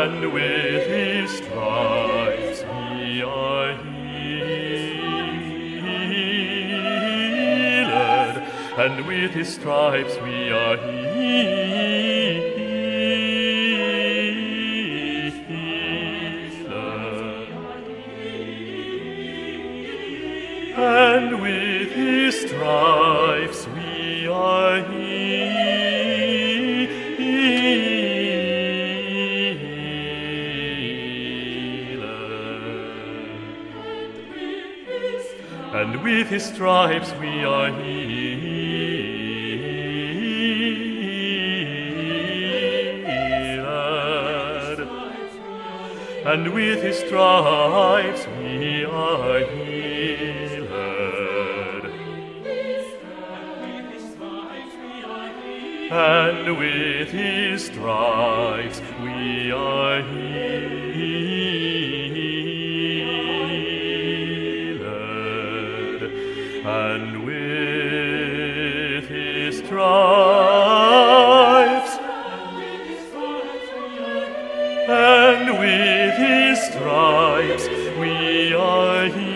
and with his stripes we are healed, and with his stripes we are healed, and with his stripes we are healed. And with his stripes we are healed. And with his stripes we are healed. And with his stripes we are healed. And with his stripes, and with his stripes we are healed.